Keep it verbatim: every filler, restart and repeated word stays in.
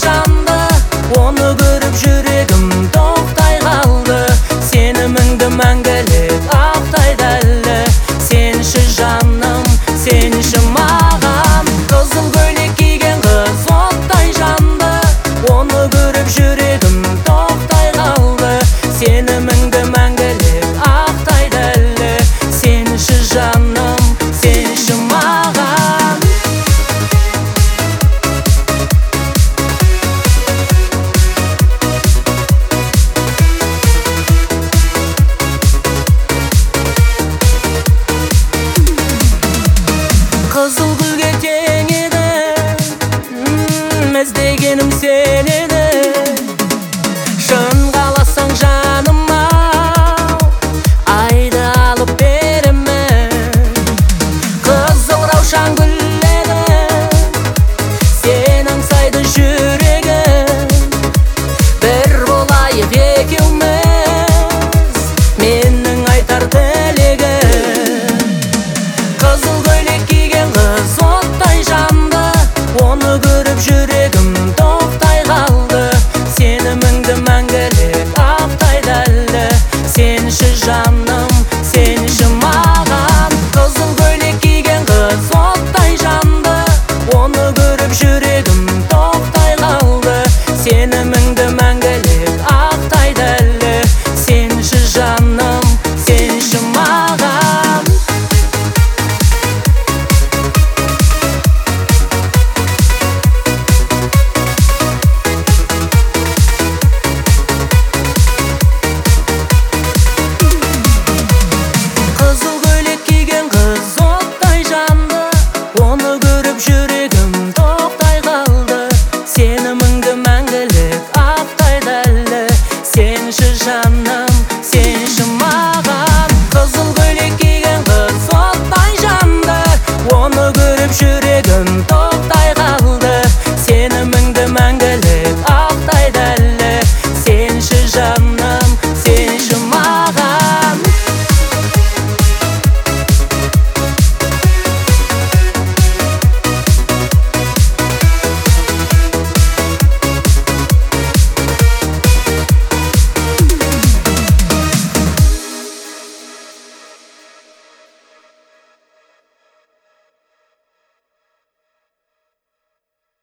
жанды, оны көріп жүрегім тоқтай қалды. Сені мінді мәңгілік ақтайды әлі. Сенші жаным, сенші маған. Қызыл көйлек киген қыз оттай жанды, оны көріп жүрегім тоқтай қалды. Сені мінді мәңгілік ақтайды әлі. Сенші жаным, сенші маған. Қызыл гүлге тең еді, іздегенім сен еді. Шын қаласаң жаным-ау, айды алып беремін. Қызыл раушан гүл еді, сен аңсайды жүрегім. Бір болайық екеуміз, менің айтар тілегім. Қызыл көйлек киген қыз оттай жанды, оны көріп жүрегім тоқтай қалды. Сені мінді мәңгілік ақтайды әлі. Сенші жаным, сенші маған. Қызыл көйлек киген қыз оттай жанды, оны көріп жүрегім тоқтай қалды. Сені мінді мәңгілік ақтайды әлі. Сенші жаным, сенші маған. Қызыл көйлек киген қыз оттай жанды, оны көріп жүрегім тоқтай қалды. Сені мінді мәңгілік ақтайды әлі. Сенші жаным, сенші маған. Қызыл көйлек киген қыз оттай жанды, оны көріп жүрегім тоқтай